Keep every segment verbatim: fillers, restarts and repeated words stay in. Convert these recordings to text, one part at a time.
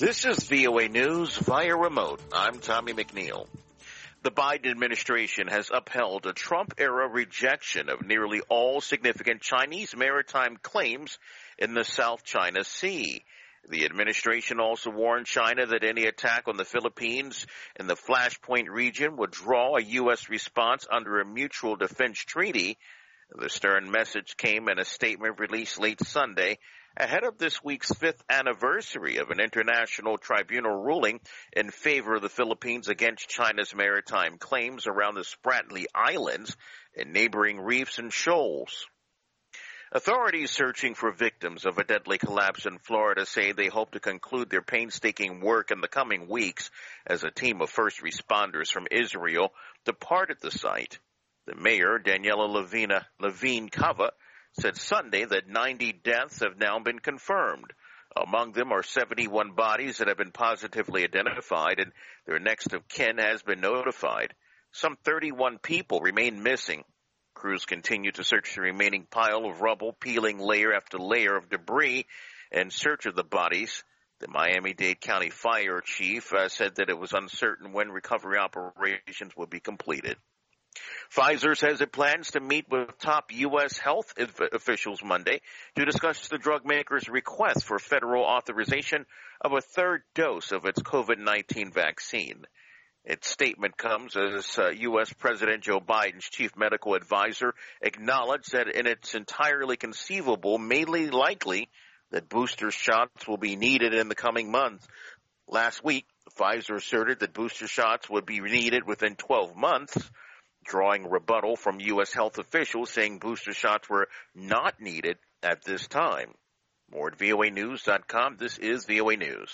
This is V O A News via remote. I'm Tommy McNeil. The Biden administration has upheld a Trump-era rejection of nearly all significant Chinese maritime claims in the South China Sea. The administration also warned China that any attack on the Philippines in the Flashpoint region would draw a U S response under a mutual defense treaty. The stern message came in a statement released late Sunday ahead of this week's fifth anniversary of an international tribunal ruling in favor of the Philippines against China's maritime claims around the Spratly Islands and neighboring reefs and shoals. Authorities searching for victims of a deadly collapse in Florida say they hope to conclude their painstaking work in the coming weeks as a team of first responders from Israel departed the site. The mayor, Daniela Levina, Levine Cava, said Sunday that ninety deaths have now been confirmed. Among them are seventy-one bodies that have been positively identified, and their next of kin has been notified. Some thirty-one people remain missing. Crews continue to search the remaining pile of rubble, peeling layer after layer of debris in search of the bodies. The Miami-Dade County Fire Chief uh, said that it was uncertain when recovery operations would be completed. Pfizer says it plans to meet with top U S health officials Monday to discuss the drug maker's request for federal authorization of a third dose of its COVID nineteen vaccine. Its statement comes as uh, U S President Joe Biden's chief medical advisor acknowledged that in it's entirely conceivable, mainly likely, that booster shots will be needed in the coming months. Last week, Pfizer asserted that booster shots would be needed within twelve months. Drawing rebuttal from U S health officials saying booster shots were not needed at this time. More at V O A news dot com. This is V O A News.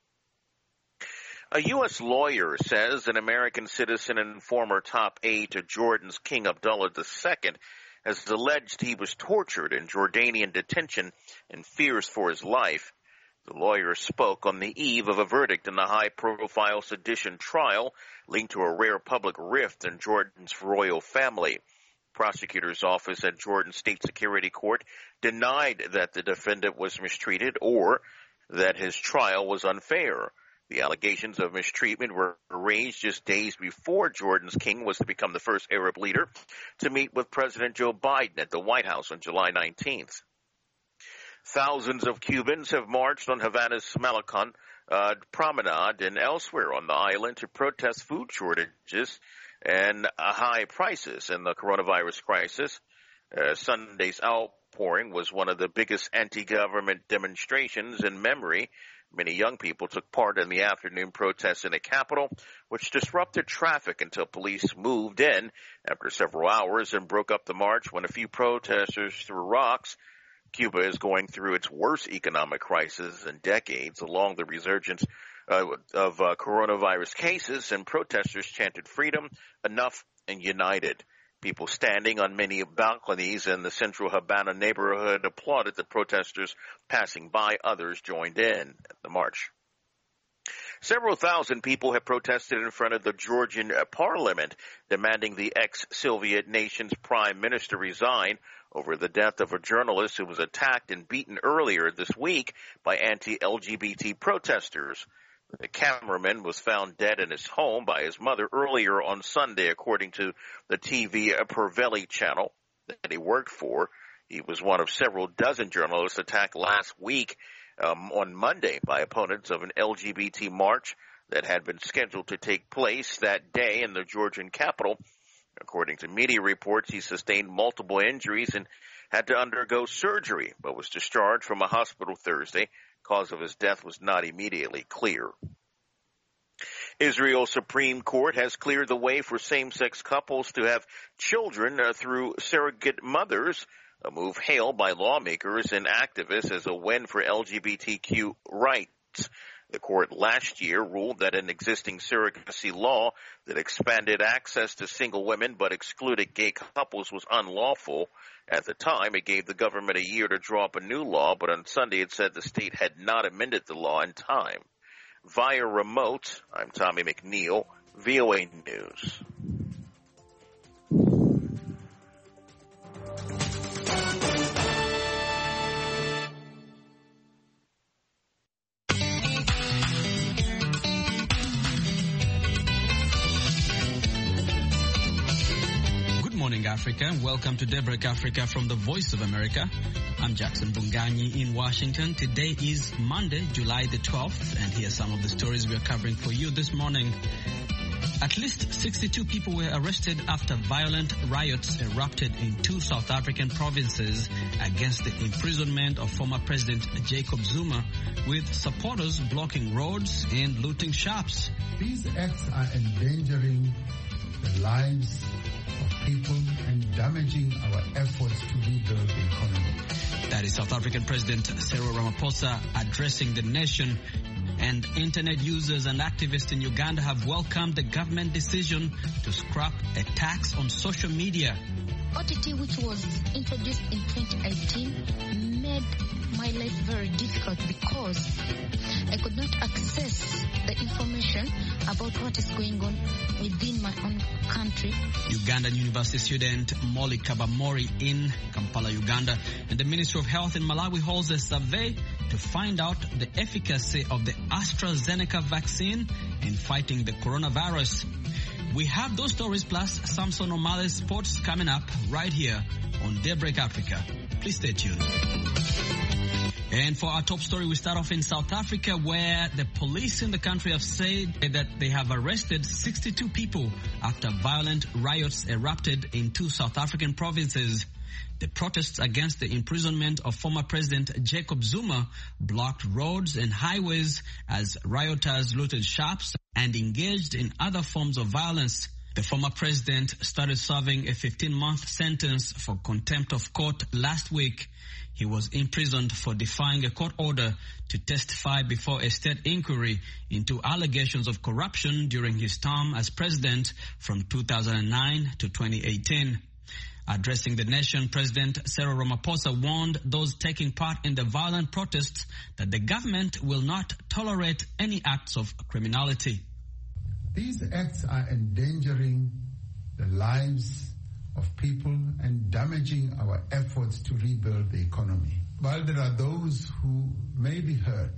A U S lawyer says an American citizen and former top aide to Jordan's King Abdullah the Second has alleged he was tortured in Jordanian detention and fears for his life. The lawyer spoke on the eve of a verdict in the high-profile sedition trial linked to a rare public rift in Jordan's royal family. Prosecutor's office at Jordan State Security Court denied that the defendant was mistreated or that his trial was unfair. The allegations of mistreatment were raised just days before Jordan's king was to become the first Arab leader to meet with President Joe Biden at the White House on July nineteenth. Thousands of Cubans have marched on Havana's Malecon uh, promenade and elsewhere on the island to protest food shortages and uh, high prices in the coronavirus crisis. Uh, Sunday's outpouring was one of the biggest anti-government demonstrations in memory. Many young people took part in the afternoon protests in the capital, which disrupted traffic until police moved in after several hours and broke up the march when a few protesters threw rocks. Cuba is going through its worst economic crisis in decades, along the resurgence uh, of uh, coronavirus cases, and protesters chanted freedom, enough, and united. People standing on many balconies in the central Havana neighborhood applauded the protesters passing by. Others joined in the march. Several thousand people have protested in front of the Georgian parliament, demanding the ex-Soviet nation's prime minister resign over the death of a journalist who was attacked and beaten earlier this week by anti-L G B T protesters. The cameraman was found dead in his home by his mother earlier on Sunday, according to the T V Perveli channel that he worked for. He was one of several dozen journalists attacked last week um, on Monday by opponents of an L G B T march that had been scheduled to take place that day in the Georgian capital. According to media reports, he sustained multiple injuries and had to undergo surgery, but was discharged from a hospital Thursday. Cause of his death was not immediately clear. Israel's Supreme Court has cleared the way for same-sex couples to have children uh, through surrogate mothers, a move hailed by lawmakers and activists as a win for L G B T Q rights. The court last year ruled that an existing surrogacy law that expanded access to single women but excluded gay couples was unlawful. At the time, it gave the government a year to draw up a new law, but on Sunday it said the state had not amended the law in time. Via remote, I'm Tommy McNeil, V O A News. Africa. Welcome to Daybreak Africa from the Voice of America. I'm Jackson Bunganyi in Washington. Today is Monday, July the twelfth, and here are some of the stories we are covering for you this morning. At least sixty-two people were arrested after violent riots erupted in two South African provinces against the imprisonment of former President Jacob Zuma, with supporters blocking roads and looting shops. These acts are endangering the lives of people and damaging our efforts to rebuild the economy. That is South African President Cyril Ramaphosa addressing the nation. And internet users and activists in Uganda have welcomed the government decision to scrap a tax on social media. O T T, which was introduced in twenty eighteen, made my life very difficult because I could not access the information about what is going on within my own country. Ugandan University student Molly Kabamori in Kampala, Uganda, and the Ministry of Health in Malawi holds a survey to find out the efficacy of the AstraZeneca vaccine in fighting the coronavirus. We have those stories plus Samson O'Malley's sports coming up right here on Daybreak Africa. Please stay tuned. And for our top story, we start off in South Africa, where the police in the country have said that they have arrested sixty-two people after violent riots erupted in two South African provinces. The protests against the imprisonment of former President Jacob Zuma blocked roads and highways as rioters looted shops and engaged in other forms of violence. The former president started serving a fifteen-month sentence for contempt of court last week. He was imprisoned for defying a court order to testify before a state inquiry into allegations of corruption during his term as president from two thousand nine to twenty eighteen. Addressing the nation, President Cyril Ramaphosa warned those taking part in the violent protests that the government will not tolerate any acts of criminality. These acts are endangering the lives of people and damaging our efforts to rebuild the economy. While there are those who may be hurt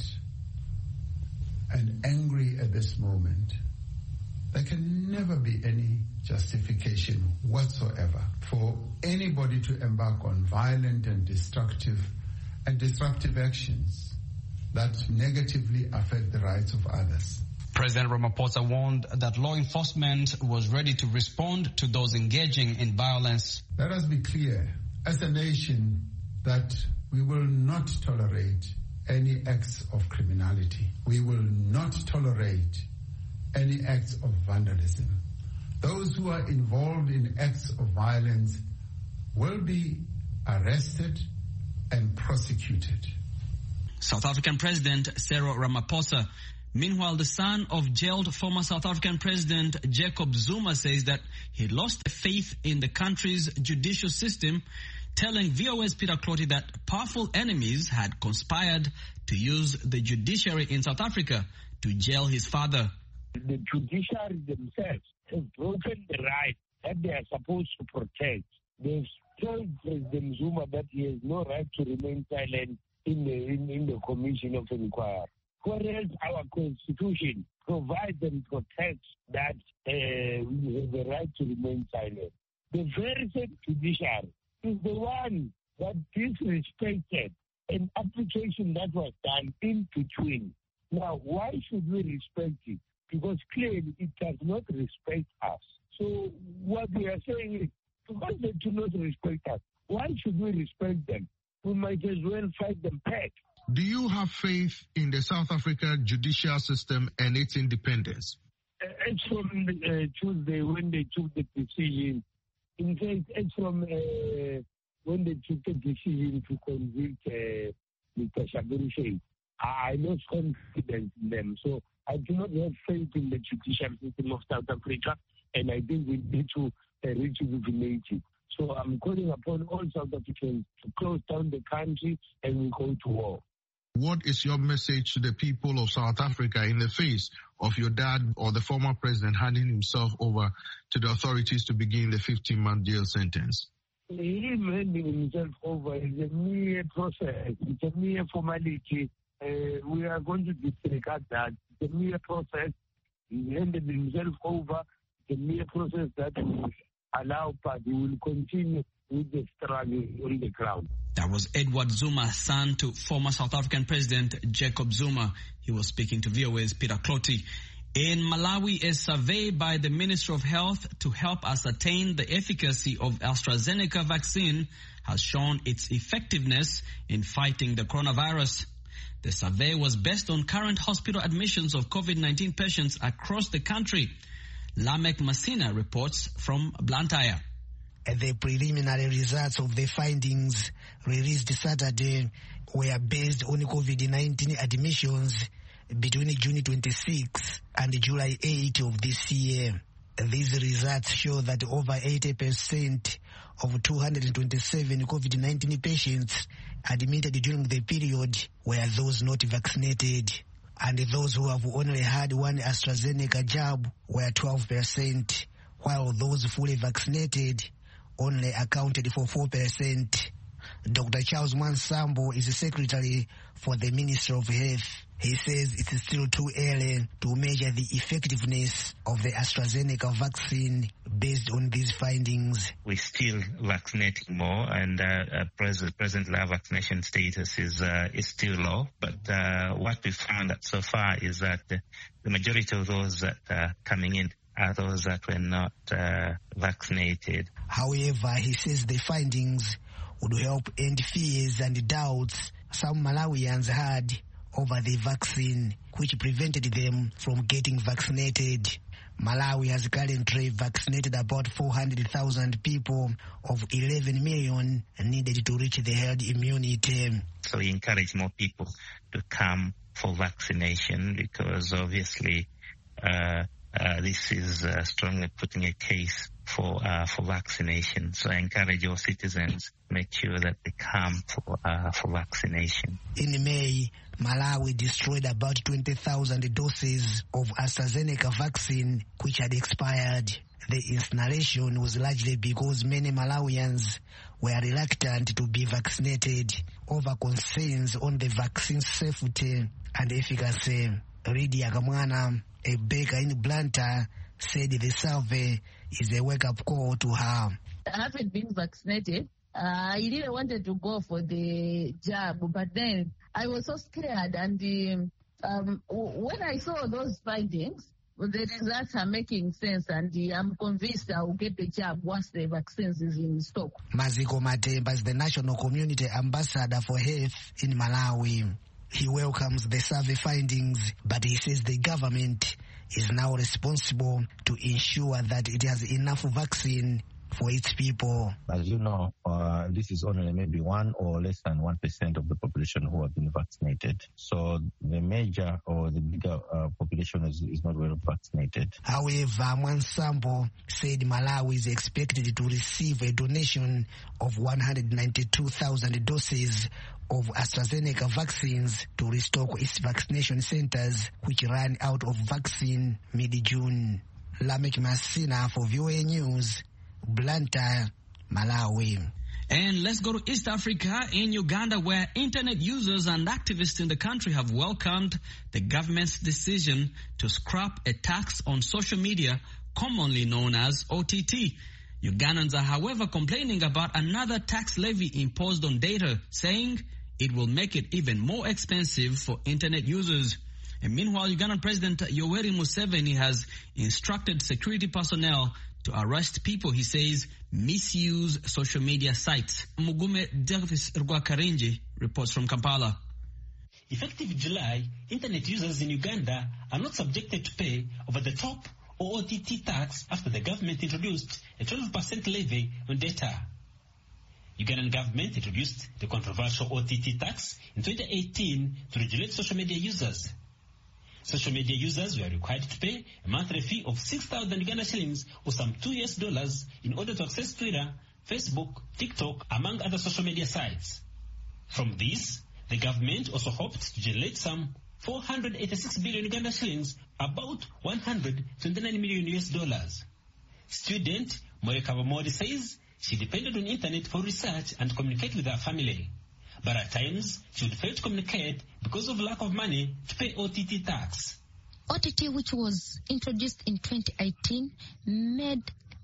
and angry at this moment, there can never be any justification whatsoever for anybody to embark on violent and destructive and disruptive actions that negatively affect the rights of others. President Ramaphosa warned that law enforcement was ready to respond to those engaging in violence. Let us be clear, as a nation, that we will not tolerate any acts of criminality. We will not tolerate any acts of vandalism. Those who are involved in acts of violence will be arrested and prosecuted. South African President Cyril Ramaphosa. Meanwhile, the son of jailed former South African President Jacob Zuma says that he lost faith in the country's judicial system, telling V O A's Peter Clotty that powerful enemies had conspired to use the judiciary in South Africa to jail his father. The judiciary themselves have broken the right that they are supposed to protect. They've told President Zuma that he has no right to remain silent in the, in, in the Commission of Inquiry. Whereas our Constitution provides and protects that uh, we have the right to remain silent. The very same judiciary is the one that disrespected an application that was done in between. Now, why should we respect it? Because clearly it does not respect us. So what we are saying is, because they do not respect us, why should we respect them? We might as well fight them back. Do you have faith in the South Africa judicial system and its independence? Uh, it's from uh, Tuesday when they took the decision. In fact, it's from uh, when they took the decision to convict uh, Mister Shabiri Sheikh. I lost confidence in them. So I do not have faith in the judicial system of South Africa, and I think we need to uh, rejuvenate it. So I'm calling upon all South Africans to close down the country and we go to war. What is your message to the people of South Africa in the face of your dad or the former president handing himself over to the authorities to begin the fifteen-month jail sentence? Him handing himself over is a mere process. It's a mere formality. Uh, we are going to disregard that. It's a mere process. He handed himself over. It's a mere process that we allow party will continue with the struggle on the ground. That was Edward Zuma, son to former South African President Jacob Zuma. He was speaking to V O A's Peter Clotty. In Malawi, a survey by the Ministry of Health to help ascertain the efficacy of AstraZeneca vaccine has shown its effectiveness in fighting the coronavirus. The survey was based on current hospital admissions of COVID nineteen patients across the country. Lamek Masina reports from Blantyre. The preliminary results of the findings released Saturday were based on COVID nineteen admissions between June twenty-sixth and July eighth of this year. These results show that over eighty percent of two hundred twenty-seven COVID nineteen patients admitted during the period were those not vaccinated, and those who have only had one AstraZeneca jab were twelve percent, while those fully vaccinated only accounted for four percent. Doctor Charles Mansambo is the Secretary for the Ministry of Health. He says it's still too early to measure the effectiveness of the AstraZeneca vaccine based on these findings. We're still vaccinating more, and uh, present, presently our vaccination status is uh, is still low. But uh, what we found out so far is that the, the majority of those that are coming in are those that were not uh, vaccinated. However, he says the findings would help end fears and doubts some Malawians had over the vaccine, which prevented them from getting vaccinated. Malawi has currently vaccinated about four hundred thousand people of eleven million needed to reach the herd immunity. So we encourage more people to come for vaccination because obviously uh, uh, this is uh, strongly putting a case for uh, for vaccination. So I encourage all citizens to make sure that they come for uh, for vaccination. In May, Malawi destroyed about twenty thousand doses of AstraZeneca vaccine which had expired. The installation was largely because many Malawians were reluctant to be vaccinated over concerns on the vaccine's safety and efficacy. Lydia Kamwana, a baker in Blantyre, said the survey is a wake-up call to her. I haven't been vaccinated. Uh, I really wanted to go for the jab, but then I was so scared. And um, when I saw those findings, well, the results are making sense, and uh, I'm convinced I will get the jab once the vaccines is in stock. Maziko Matemba is the National Community Ambassador for Health in Malawi. He welcomes the survey findings, but he says the government is now responsible to ensure that it has enough vaccine for its people. As you know, uh, this is only maybe one or less than one percent of the population who have been vaccinated. So the major or the bigger uh, population is, is not well vaccinated. However, Mwansambo said Malawi is expected to receive a donation of one hundred ninety-two thousand doses of AstraZeneca vaccines to restock its vaccination centers, which ran out of vaccine mid-June. Lamek Masina for V O A News, Blantyre, Malawi. And let's go to East Africa, in Uganda, where internet users and activists in the country have welcomed the government's decision to scrap a tax on social media, commonly known as O T T. Ugandans are, however, complaining about another tax levy imposed on data, saying it will make it even more expensive for internet users. And meanwhile, Ugandan President Yoweri Museveni has instructed security personnel to arrest people, he says, misuse social media sites. Mugume Delphis Rwakarinji reports from Kampala. Effective July, internet users in Uganda are not subjected to pay over-the-top or O T T tax after the government introduced a twelve percent levy on data. Ugandan government introduced the controversial O T T tax in twenty eighteen to regulate social media users. Social media users were required to pay a monthly fee of six thousand Uganda shillings or some two U S dollars in order to access Twitter, Facebook, TikTok, among other social media sites. From this, the government also hoped to generate some four hundred eighty-six billion Uganda shillings, about one hundred twenty-nine million U S dollars. Student Moye Kabamori says she depended on internet for research and communicate with her family. But at times, she would fail to communicate because of lack of money to pay O T T tax. O T T, which was introduced in twenty eighteen, made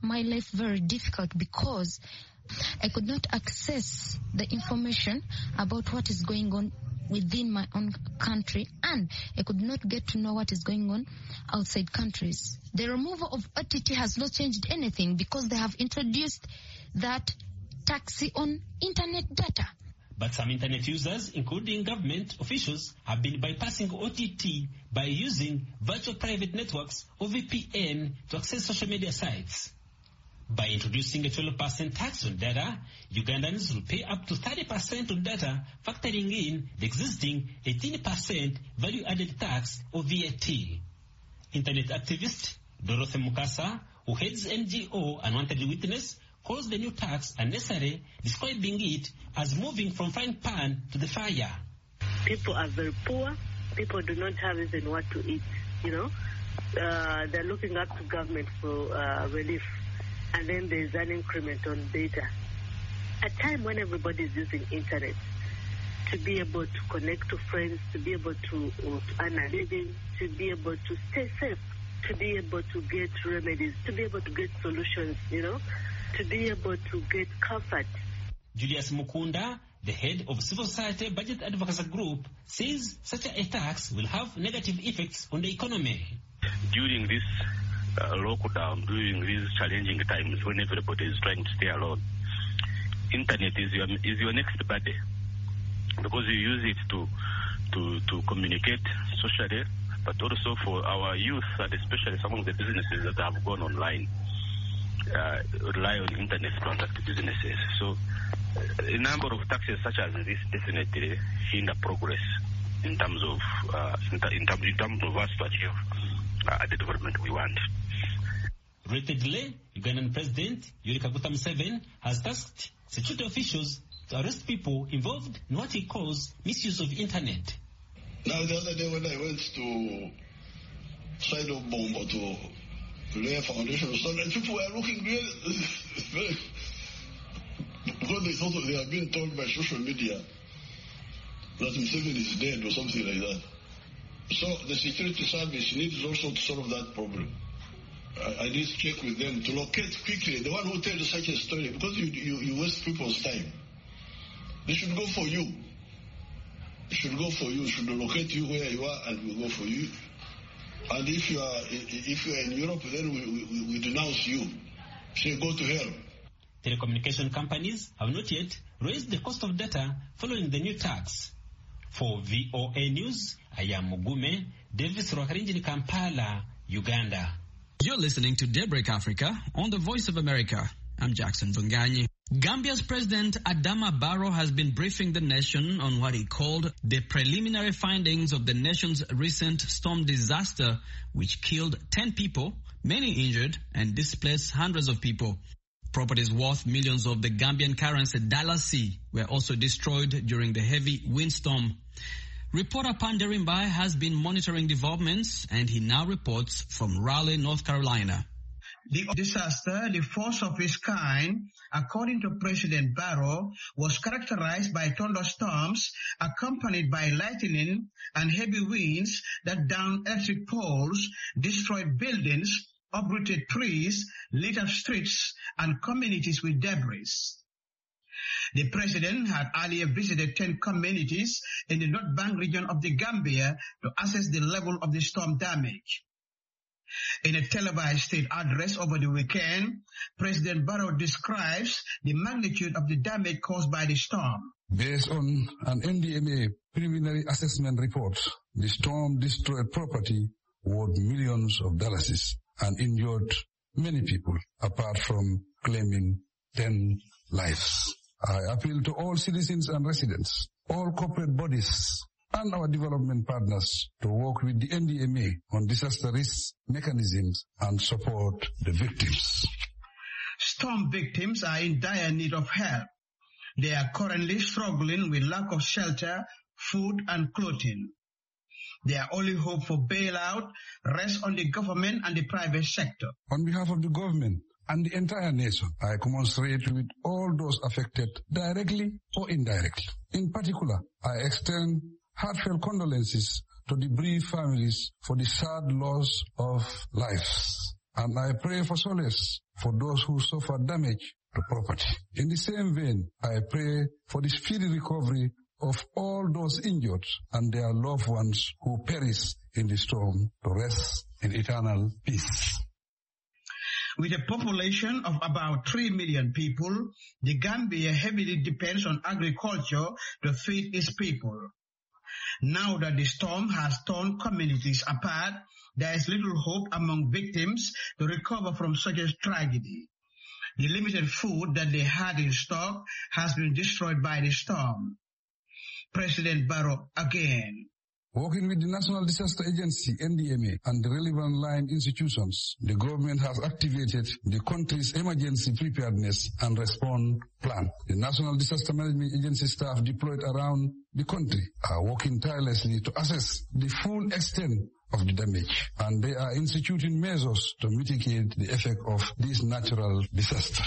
my life very difficult because I could not access the information about what is going on within my own country, and I could not get to know what is going on outside countries. The removal of O T T has not changed anything because they have introduced that tax on internet data. But some internet users, including government officials, have been bypassing O T T by using virtual private networks or V P N to access social media sites. By introducing a twelve percent tax on data, Ugandans will pay up to thirty percent on data, factoring in the existing eighteen percent value-added tax or V A T. Internet activist Dorothy Mukasa, who heads N G O Unwanted Witness, calls the new tax unnecessary, describing it as moving from frying pan to the fire. People are very poor. People do not have even what to eat, you know. Uh, they're looking up to government for uh, relief. And then there's an increment on data. A time when everybody is using internet to be able to connect to friends, to be able to, uh, to earn a living, to be able to stay safe, to be able to get remedies, to be able to get solutions, you know, to be able to get comfort. Julius Mukunda, the head of Civil Society Budget Advocacy Group, says such a tax will have negative effects on the economy. During this uh, lockdown, during these challenging times when everybody is trying to stay alone, internet is your is your next buddy, because you use it to to to communicate socially, but also for our youth and especially some of the businesses that have gone online. Uh, rely on internet to conduct businesses. So uh, a number of taxes such as this definitely hinder progress in terms of uh, in, in, term, in terms of us to achieve uh, the development we want. Relatedly, Ugandan President Yoweri Kaguta Museveni has tasked security officials to arrest people involved in what he calls misuse of internet. Now the other day when I went to side of Bombo to lay foundation, so people were looking really, very, because they thought they had been told by social media that Museveni is dead or something like that. So the security service needs also to solve that problem. I, I need to check with them to locate quickly the one who tells such a story, because you, you, you waste people's time. They should go for you. They should go for you, should locate you where you are, and we'll go for you. And if you are if you are in Europe, then we, we, we denounce you. Say, go to hell. Telecommunication companies have not yet raised the cost of data following the new tax. For V O A News, I am Mugume, Davis Rwakarinjini, Kampala, Uganda. You're listening to Daybreak Africa on the Voice of America. I'm Jackson Vunganyi. Gambia's President Adama Barrow has been briefing the nation on what he called the preliminary findings of the nation's recent storm disaster, which killed ten people, many injured, and displaced hundreds of people. Properties worth millions of the Gambian currency dalasi were also destroyed during the heavy windstorm. Reporter Pandering Bai has been monitoring developments, and he now reports from Raleigh, North Carolina. The disaster, the first of its kind, according to President Barrow, was characterized by thunderstorms accompanied by lightning and heavy winds that downed electric poles, destroyed buildings, uprooted trees, lit up streets and communities with debris. The president had earlier visited ten communities in the North Bank region of the Gambia to assess the level of the storm damage. In a televised state address over the weekend, President Barrow describes the magnitude of the damage caused by the storm. Based on an N D M A preliminary assessment report, the storm destroyed property worth millions of dollars and injured many people, apart from claiming ten lives. I appeal to all citizens and residents, all corporate bodies, and our development partners to work with the N D M A on disaster risk mechanisms and support the victims. Storm victims are in dire need of help. They are currently struggling with lack of shelter, food, and clothing. Their only hope for bailout rests on the government and the private sector. On behalf of the government and the entire nation, I commiserate with all those affected directly or indirectly. In particular, I extend heartfelt condolences to the bereaved families for the sad loss of lives. and I pray for solace for those who suffer damage to property. In the same vein, I pray for the speedy recovery of all those injured and their loved ones who perish in the storm to rest in eternal peace. With a population of about three million people, the Gambia heavily depends on agriculture to feed its people. Now that the storm has torn communities apart, there is little hope among victims to recover from such a tragedy. The limited food that they had in stock has been destroyed by the storm. President Barrow again. Working with the National Disaster Agency, N D M A, and the relevant line institutions, the government has activated the country's emergency preparedness and response plan. The National Disaster Management Agency staff deployed around the country are working tirelessly to assess the full extent of the damage, and they are instituting measures to mitigate the effect of this natural disaster.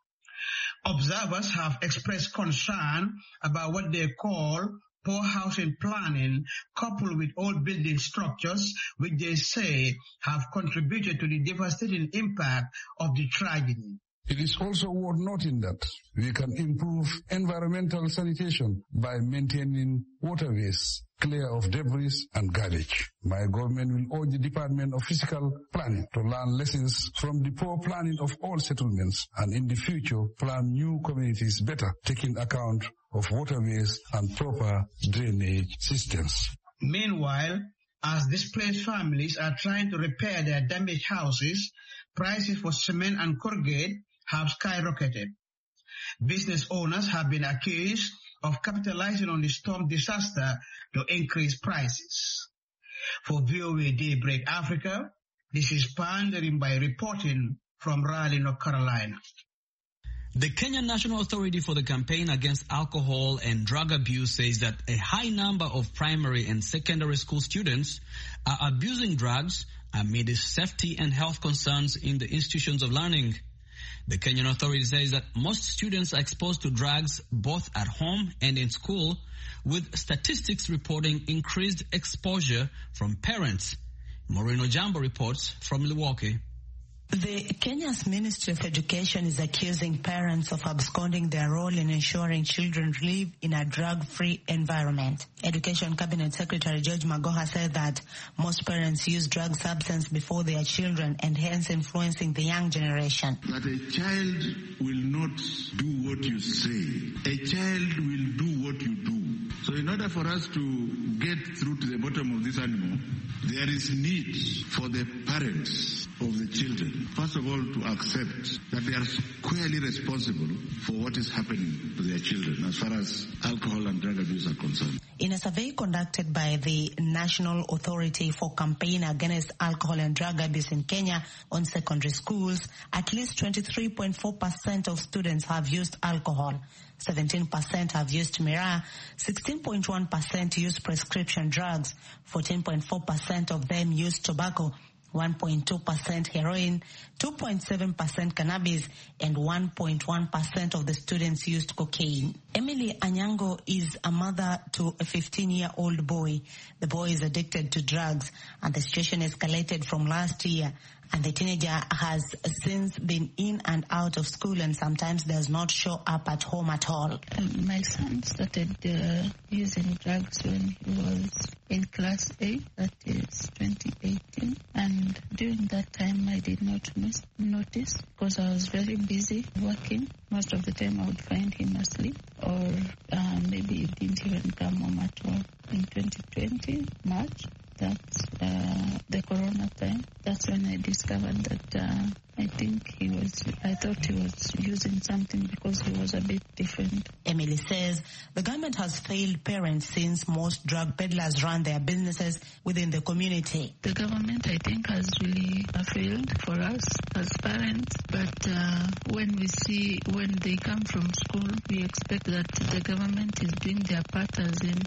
Observers have expressed concern about what they call poor housing planning coupled with old building structures, which they say have contributed to the devastating impact of the tragedy. It is also worth noting that we can improve environmental sanitation by maintaining waterways clear of debris and garbage. My government will urge the Department of Physical Planning to learn lessons from the poor planning of all settlements and in the future plan new communities better, taking account of waterways and proper drainage systems. Meanwhile, as displaced families are trying to repair their damaged houses, prices for cement and corrugate have skyrocketed. Business owners have been accused of capitalizing on the storm disaster to increase prices. For V O A Daybreak Africa, this is Pandering by reporting from Raleigh, North Carolina. The Kenyan National Authority for the Campaign Against Alcohol and Drug Abuse says that a high number of primary and secondary school students are abusing drugs amid safety and health concerns in the institutions of learning. The Kenyan Authority says that most students are exposed to drugs both at home and in school, with statistics reporting increased exposure from parents. Maureen Ojambo reports from Milwaukee. The Kenya's Ministry of Education is accusing parents of absconding their role in ensuring children live in a drug-free environment. Education Cabinet Secretary George Magoha said that most parents use drug substance before their children and hence influencing the young generation. That a child will not do what you say. A child will do what you do. So in order for us to get through to the bottom of this animal, there is need for the parents of the children, first of all, to accept that they are squarely responsible for what is happening to their children as far as alcohol and drug abuse are concerned. In a survey conducted by the National Authority for Campaign Against Alcohol and Drug Abuse in Kenya on secondary schools, at least twenty-three point four percent of students have used alcohol. seventeen percent have used miraa, sixteen point one percent use prescription drugs, fourteen point four percent of them use tobacco, one point two percent heroin, two point seven percent cannabis, and one point one percent of the students used cocaine. Emily Anyango is a mother to a fifteen-year-old boy. The boy is addicted to drugs, and the situation escalated from last year. And the teenager has since been in and out of school and sometimes does not show up at home at all. Um, my son started uh, using drugs when he was in class eight, that is twenty eighteen. And during that time, I did not miss, notice because I was very busy working. Most of the time, I would find him asleep, or uh, maybe he didn't even come home at all. In twenty twenty, March, that's uh, the corona time. That's when I discovered that uh, I think he was, I thought he was using something because he was a bit different. Emily says the government has failed parents since most drug peddlers run their businesses within the community. The government, I think, has really failed for us as parents. But uh, when we see, when they come from school, we expect that the government is doing their part as in uh,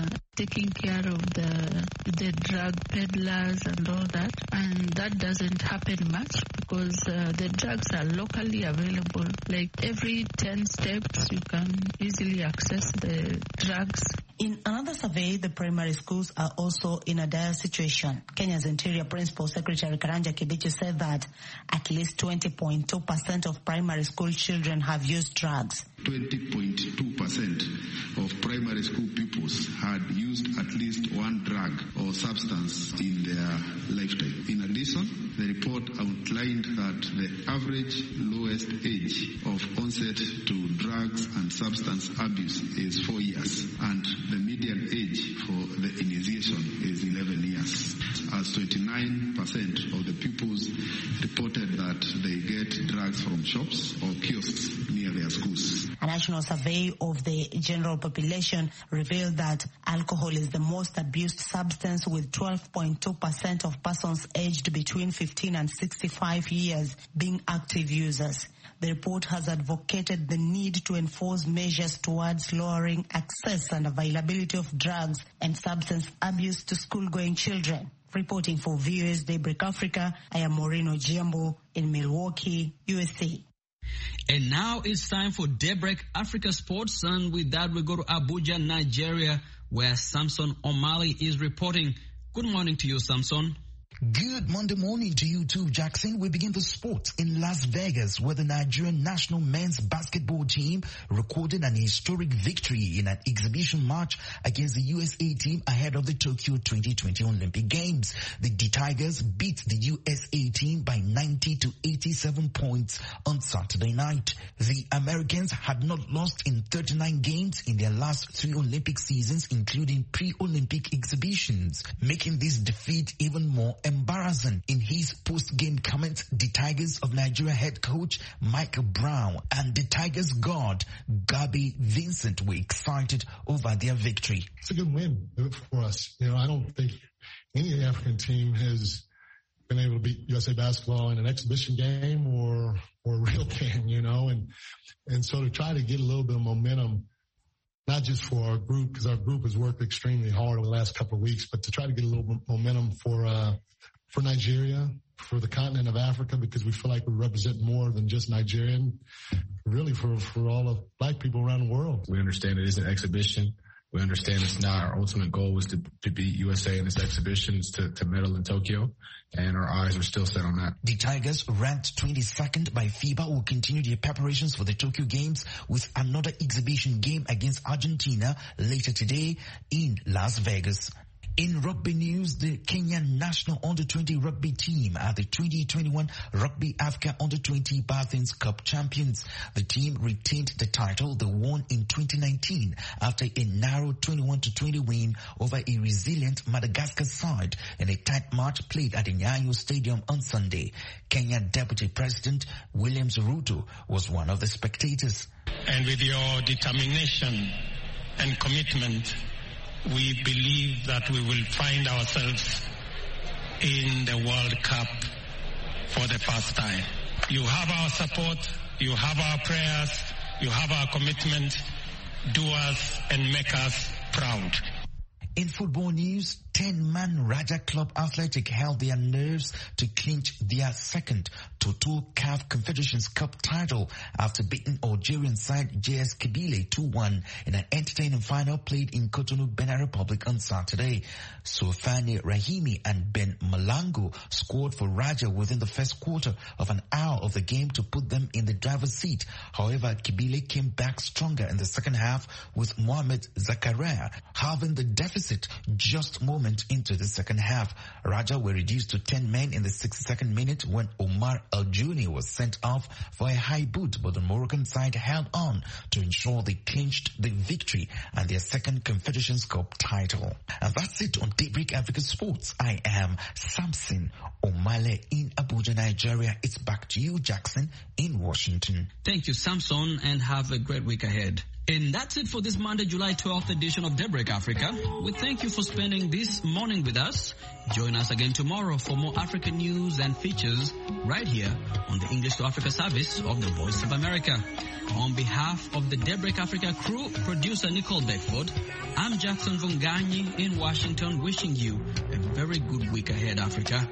uh, taking care of the the drug peddlers and all that, and that doesn't happen much because uh, the drugs are locally available. Like every ten steps, you can easily access the drugs. In another survey, the primary schools are also in a dire situation. Kenya's Interior Principal Secretary Karanja Kibichi said that at least twenty point two percent of primary school children have used drugs. twenty point two percent of primary school pupils had used at least one drug or substance in their lifetime. In addition, the report outlined that the average lowest age of onset to drugs and substance abuse is four years, and the median age for the initiation is eleven years, as twenty-nine percent of the pupils reported that they get drugs from shops or kiosks near their schools. A national survey of the general population revealed that alcohol is the most abused substance, with twelve point two percent of persons aged between fifteen and sixty-five years being active users. The report has advocated the need to enforce measures towards lowering access and availability of drugs and substance abuse to school-going children. Reporting for V O A's Daybreak Africa, I am Maureen Ojiambo in Milwaukee, U S A. And now it's time for Daybreak Africa Sports, and with that we go to Abuja, Nigeria, where Samson Omali is reporting. Good morning to you, Samson. Good Monday morning to you too, Jackson. We begin the sport in Las Vegas, where the Nigerian national men's basketball team recorded an historic victory in an exhibition match against the U S A team ahead of the Tokyo twenty twenty Olympic Games. The D Tigers beat the U S A team by ninety to eighty-seven points on Saturday night. The Americans had not lost in thirty-nine games in their last three Olympic seasons, including pre-Olympic exhibitions, making this defeat even more embarrassing. In his post-game comments, the Tigers of Nigeria head coach Mike Brown and the Tigers guard Gabi Vincent were excited over their victory. It's a good win for us. You know, I don't think any African team has been able to beat U S A basketball in an exhibition game or or a real game, you know, and and so to try to get a little bit of momentum, not just for our group, because our group has worked extremely hard over the last couple of weeks, but to try to get a little momentum for uh, for Nigeria, for the continent of Africa, because we feel like we represent more than just Nigerian, really for, for all of black people around the world. We understand it is an exhibition. We understand it's not our ultimate goal was to, to beat U S A in this exhibition. It's to, to medal in Tokyo, and our eyes are still set on that. The Tigers, ranked twenty-second by FIBA, will continue their preparations for the Tokyo Games with another exhibition game against Argentina later today in Las Vegas. In rugby news, the Kenyan national under twenty rugby team are the twenty twenty-one Rugby Africa under twenty Bathins Cup champions. The team retained the title they won in twenty nineteen after a narrow twenty-one to twenty win over a resilient Madagascar side in a tight match played at the Nyayo Stadium on Sunday. Kenya Deputy President Williams Ruto was one of the spectators. And with your determination and commitment, we believe that we will find ourselves in the World Cup for the first time. You have our support, you have our prayers, you have our commitment. Do us and make us proud. In football news, ten-man Raja Club Athletic held their nerves to clinch their second Total C A F Confederations Cup title after beating Algerian side J S Kabylie two one in an entertaining final played in Cotonou, Benin Republic on Saturday. Sofane Rahimi and Ben Malango scored for Raja within the first quarter of an hour of the game to put them in the driver's seat. However, Kabylie came back stronger in the second half with Mohamed Zakaria having the deficit just moment into the second half. Raja were reduced to ten men in the sixty-second minute when Omar Al-Juni was sent off for a high boot, but the Moroccan side held on to ensure they clinched the victory and their second Confederations Cup title. And that's it on Daybreak Africa Sports. I am Samson Omale in Abuja, Nigeria. It's back to you, Jackson, in Washington. Thank you, Samson, and have a great week ahead. And that's it for this Monday, July twelfth edition of Daybreak Africa. We thank you for spending this morning with us. Join us again tomorrow for more African news and features right here on the English to Africa service of the Voice of America. On behalf of the Daybreak Africa crew, producer Nicole Beckford, I'm Jackson Vunganyi in Washington, wishing you a very good week ahead, Africa.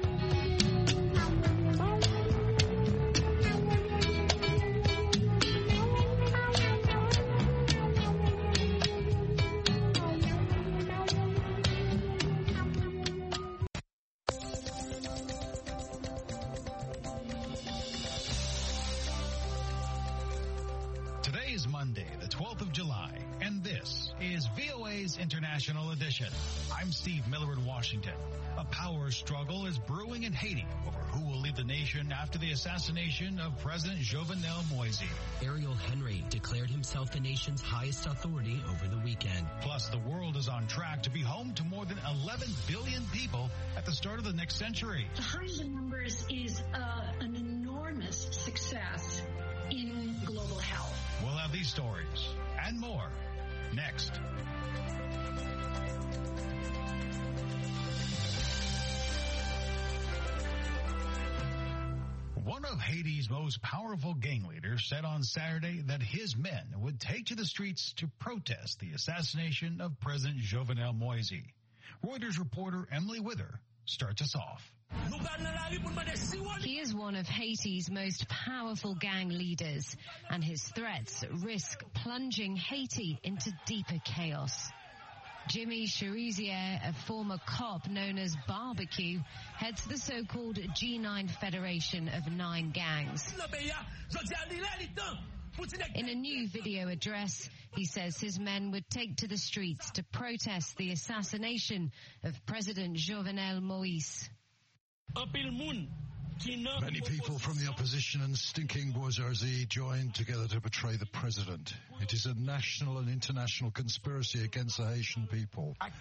International Edition. I'm Steve Miller in Washington. A power struggle is brewing in Haiti over who will lead the nation after the assassination of President Jovenel Moise. Ariel Henry declared himself the nation's highest authority over the weekend. Plus, the world is on track to be home to more than eleven billion people at the start of the next century. Behind the numbers is uh, an enormous success in global health. We'll have these stories and more next. One of Haiti's most powerful gang leaders said on Saturday that his men would take to the streets to protest the assassination of President Jovenel Moise. Reuters reporter Emily Wither starts us off. He is one of Haiti's most powerful gang leaders, and his threats risk plunging Haiti into deeper chaos. Jimmy Cherizier, a former cop known as Barbecue, heads the so-called G nine Federation of Nine Gangs. In a new video address, he says his men would take to the streets to protest the assassination of President Jovenel Moise. Many people from the opposition and stinking bourgeoisie joined together to betray the president. It is a national and international conspiracy against the Haitian people. I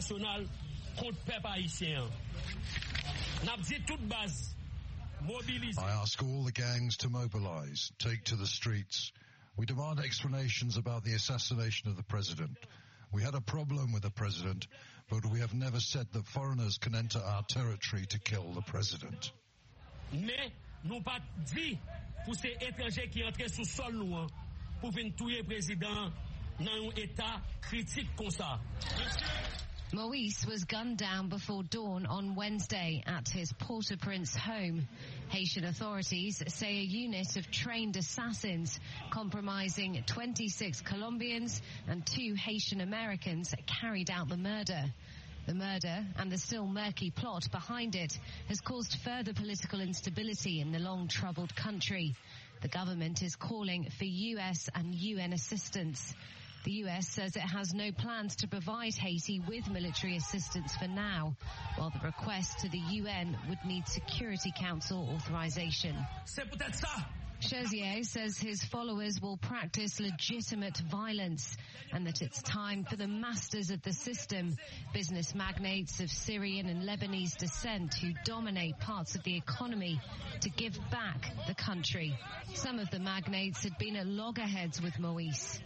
ask all the gangs to mobilize, take to the streets. We demand explanations about the assassination of the president. We had a problem with the president, but we have never said that foreigners can enter our territory to kill the president. Mais nous pas dit pour ces étrangers qui entrent sous sol nous pour venir tuer président dans un état critique comme ça. Moise was gunned down before dawn on Wednesday at his Port-au-Prince home. Haitian authorities say a unit of trained assassins comprising twenty-six Colombians and two Haitian Americans carried out the murder. The murder and the still murky plot behind it has caused further political instability in the long-troubled country. The government is calling for U S and U N assistance. The U S says it has no plans to provide Haiti with military assistance for now, while the request to the U N would need Security Council authorization. Cherizier says his followers will practice legitimate violence and that it's time for the masters of the system, business magnates of Syrian and Lebanese descent who dominate parts of the economy, to give back the country. Some of the magnates had been at loggerheads with Moise.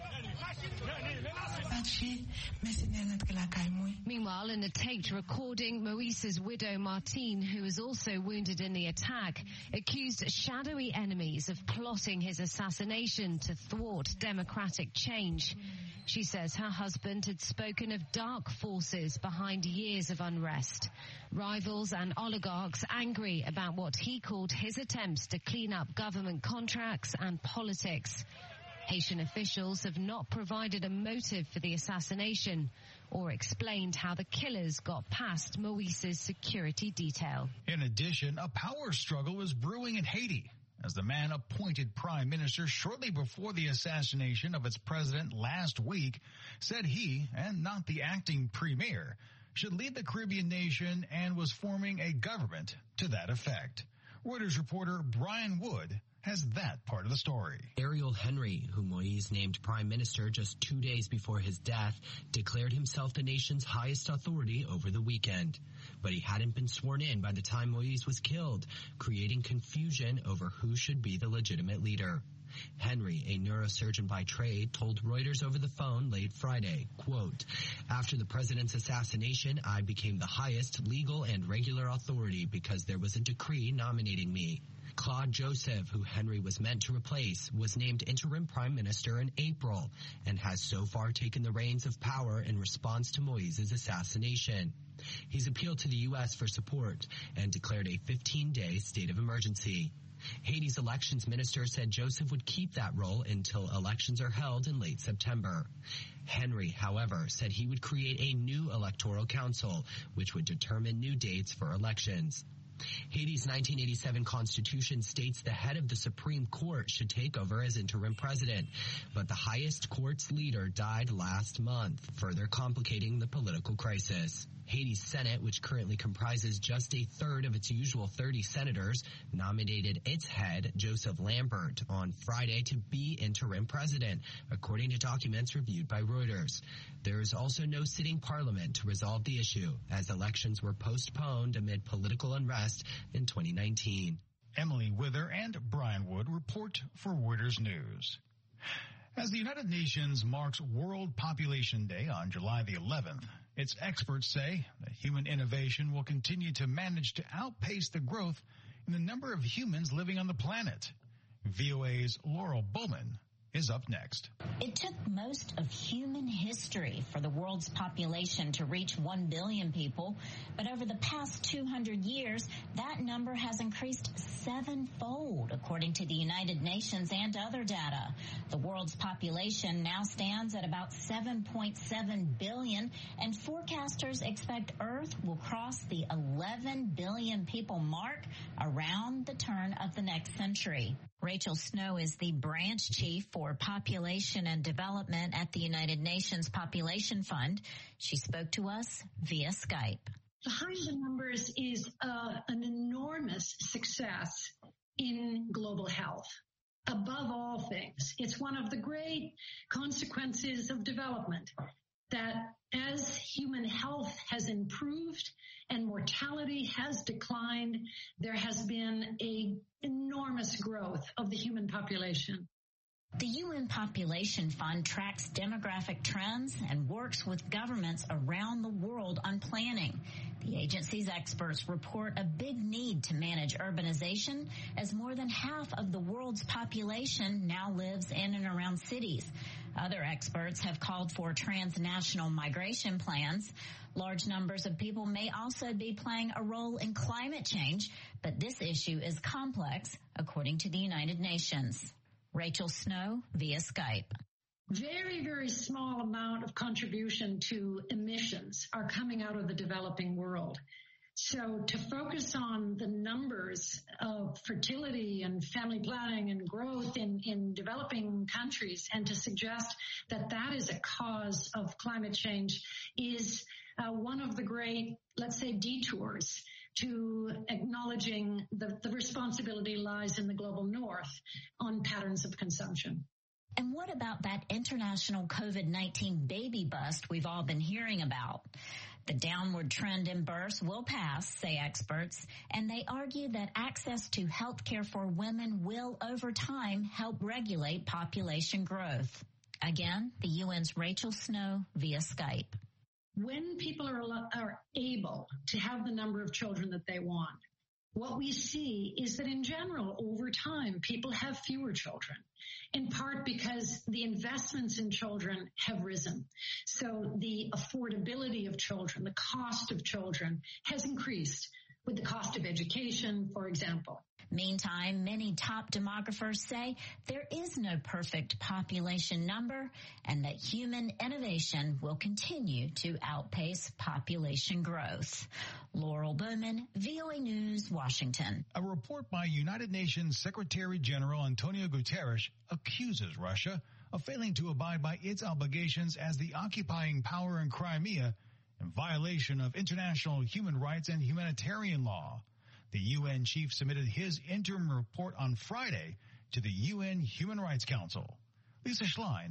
Meanwhile, in a taped recording, Moise's widow Martine, who was also wounded in the attack, accused shadowy enemies of plotting his assassination to thwart democratic change. She says her husband had spoken of dark forces behind years of unrest, rivals and oligarchs angry about what he called his attempts to clean up government contracts and politics. Haitian officials have not provided a motive for the assassination or explained how the killers got past Moise's security detail. In addition, a power struggle is brewing in Haiti, as the man appointed prime minister shortly before the assassination of its president last week said he, and not the acting premier, should lead the Caribbean nation and was forming a government to that effect. Reuters reporter Brian Wood has that part of the story. Ariel Henry, who Moise named prime minister just two days before his death, declared himself the nation's highest authority over the weekend. But he hadn't been sworn in by the time Moise was killed, creating confusion over who should be the legitimate leader. Henry, a neurosurgeon by trade, told Reuters over the phone late Friday, quote, "After the president's assassination, I became the highest legal and regular authority because there was a decree nominating me." Claude Joseph, who Henry was meant to replace, was named interim prime minister in April and has so far taken the reins of power in response to Moise's assassination. He's appealed to the U S for support and declared a fifteen-day state of emergency. Haiti's elections minister said Joseph would keep that role until elections are held in late September. Henry, however, said he would create a new electoral council, which would determine new dates for elections. Haiti's nineteen eighty-seven constitution states the head of the Supreme Court should take over as interim president, but the highest court's leader died last month, further complicating the political crisis. Haiti's Senate, which currently comprises just a third of its usual thirty senators, nominated its head, Joseph Lambert, on Friday to be interim president, according to documents reviewed by Reuters. There is also no sitting parliament to resolve the issue, as elections were postponed amid political unrest in twenty nineteen. Emily Wither and Brian Wood report for Reuters News. As the United Nations marks World Population Day on July the eleventh, its experts say that human innovation will continue to manage to outpace the growth in the number of humans living on the planet. V O A's Laurel Bowman is up next. It took most of human history for the world's population to reach one billion people, but over the past two hundred years, that number has increased sevenfold, according to the United Nations and other data. The world's population now stands at about seven point seven billion, and forecasters expect Earth will cross the eleven billion people mark around the turn of the next century. Rachel Snow is the branch chief for population and development at the United Nations Population Fund. She spoke to us via Skype. Behind the numbers is uh, an enormous success in global health. Above all things, it's one of the great consequences of development that as human health has improved and mortality has declined, there has been an enormous growth of the human population. The U N Population Fund tracks demographic trends and works with governments around the world on planning. The agency's experts report a big need to manage urbanization, as more than half of the world's population now lives in and around cities. Other experts have called for transnational migration plans. Large numbers of people may also be playing a role in climate change, but this issue is complex, according to the United Nations. Rachel Snow via Skype. Very, very small amount of contribution to emissions are coming out of the developing world. So to focus on the numbers of fertility and family planning and growth in, in developing countries and to suggest that that is a cause of climate change is uh, one of the great, let's say, detours to acknowledging the, the responsibility lies in the global north on patterns of consumption. And what about that international COVID nineteen baby bust we've all been hearing about? The downward trend in births will pass, say experts, and they argue that access to health care for women will, over time, help regulate population growth. Again, the U N's Rachel Snow via Skype. When people are, are able to have the number of children that they want, what we see is that in general, over time, people have fewer children, in part because the investments in children have risen. So the affordability of children, the cost of children has increased with the cost of education, for example. Meantime, many top demographers say there is no perfect population number and that human innovation will continue to outpace population growth. Laurel Bowman, V O A News, Washington. A report by United Nations Secretary General Antonio Guterres accuses Russia of failing to abide by its obligations as the occupying power in Crimea in violation of international human rights and humanitarian law. The U N chief submitted his interim report on Friday to the U N Human Rights Council. Lisa Schlein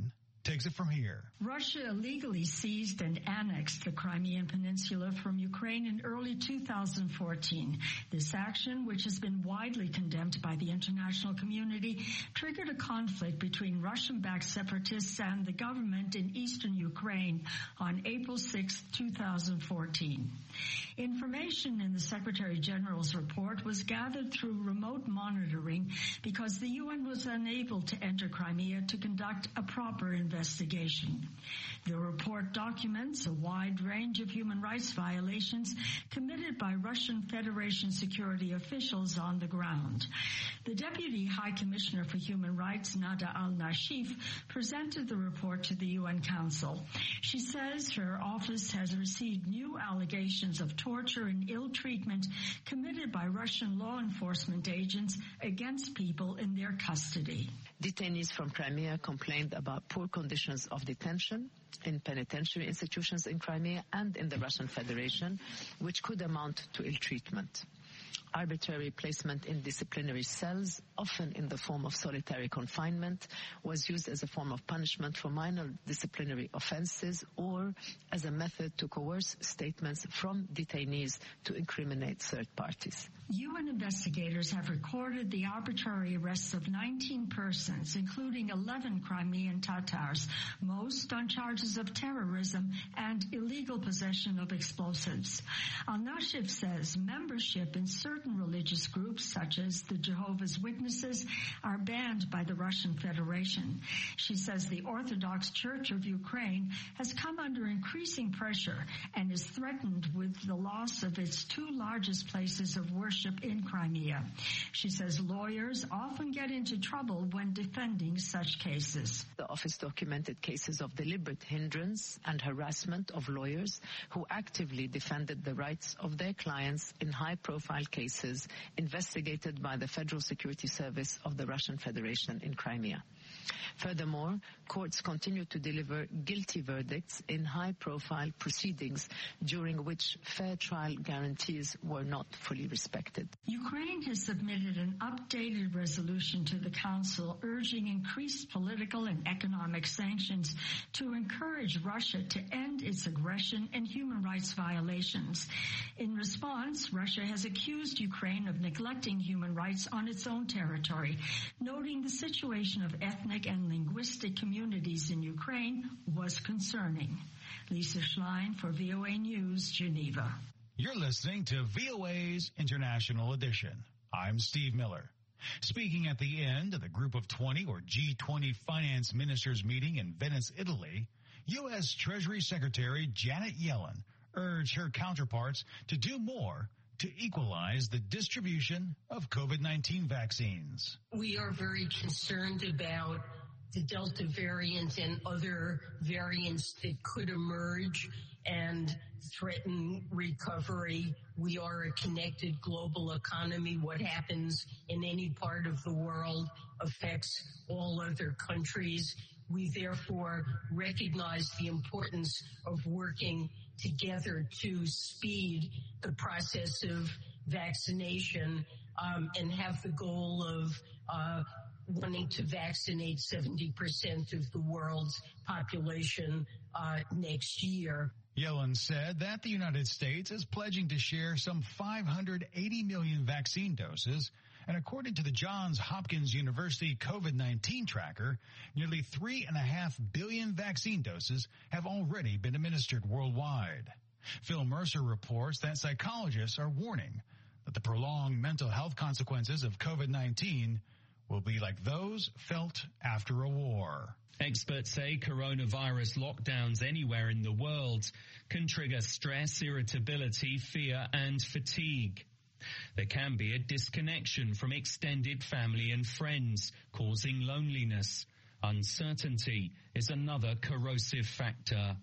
takes it from here. Russia illegally seized and annexed the Crimean Peninsula from Ukraine in early two thousand fourteen. This action, which has been widely condemned by the international community, triggered a conflict between Russian-backed separatists and the government in eastern Ukraine on April sixth, two thousand fourteen. Information in the Secretary General's report was gathered through remote monitoring because the U N was unable to enter Crimea to conduct a proper investigation. The report documents a wide range of human rights violations committed by Russian Federation security officials on the ground. The Deputy High Commissioner for Human Rights, Nada al-Nashif, presented the report to the U N Council. She says her office has received new allegations of torture and ill treatment committed by Russian law enforcement agents against people in their custody. Detainees from Crimea complained about poor conditions of detention in penitentiary institutions in Crimea and in the Russian Federation, which could amount to ill treatment. Arbitrary placement in disciplinary cells, often in the form of solitary confinement, was used as a form of punishment for minor disciplinary offenses or as a method to coerce statements from detainees to incriminate third parties. U N investigators have recorded the arbitrary arrests of nineteen persons, including eleven Crimean Tatars, most on charges of terrorism and illegal possession of explosives. Al-Nashif says membership in certain religious groups, such as the Jehovah's Witnesses, are banned by the Russian Federation. She says the Orthodox Church of Ukraine has come under increasing pressure and is threatened with the loss of its two largest places of worship in Crimea. She says lawyers often get into trouble when defending such cases. The office documented cases of deliberate hindrance and harassment of lawyers who actively defended the rights of their clients in high-profile cases investigated by the Federal Security Service of the Russian Federation in Crimea. Furthermore, courts continue to deliver guilty verdicts in high-profile proceedings during which fair trial guarantees were not fully respected. Ukraine has submitted an updated resolution to the Council urging increased political and economic sanctions to encourage Russia to end its aggression and human rights violations. In response, Russia has accused Ukraine of neglecting human rights on its own territory, noting the situation of ethnic and linguistic communities in Ukraine was concerning. Lisa Schlein for V O A News, Geneva. You're listening to V O A's International Edition. I'm Steve Miller. Speaking at the end of the Group of twenty or G twenty finance ministers meeting in Venice, Italy, U S Treasury Secretary Janet Yellen urged her counterparts to do more to equalize the distribution of COVID nineteen vaccines. We are very concerned about the Delta variant and other variants that could emerge and threaten recovery. We are a connected global economy. What happens in any part of the world affects all other countries. We therefore recognize the importance of working together to speed the process of vaccination um, and have the goal of uh, wanting to vaccinate seventy percent of the world's population uh, next year. Yellen said that the United States is pledging to share some five hundred eighty million vaccine doses, and according to the Johns Hopkins University COVID nineteen tracker, nearly three and a half billion vaccine doses have already been administered worldwide. Phil Mercer reports that psychologists are warning that the prolonged mental health consequences of COVID nineteen will be like those felt after a war. Experts say coronavirus lockdowns anywhere in the world can trigger stress, irritability, fear, and fatigue. There can be a disconnection from extended family and friends, causing loneliness. Uncertainty is another corrosive factor.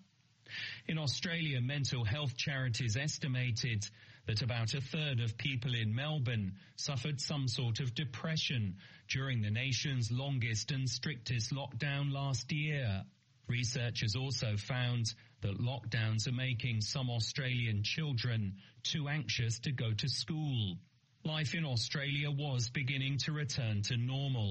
In Australia, mental health charities estimated that about a third of people in Melbourne suffered some sort of depression during the nation's longest and strictest lockdown last year. Researchers also found that lockdowns are making some Australian children too anxious to go to school. Life in Australia was beginning to return to normal.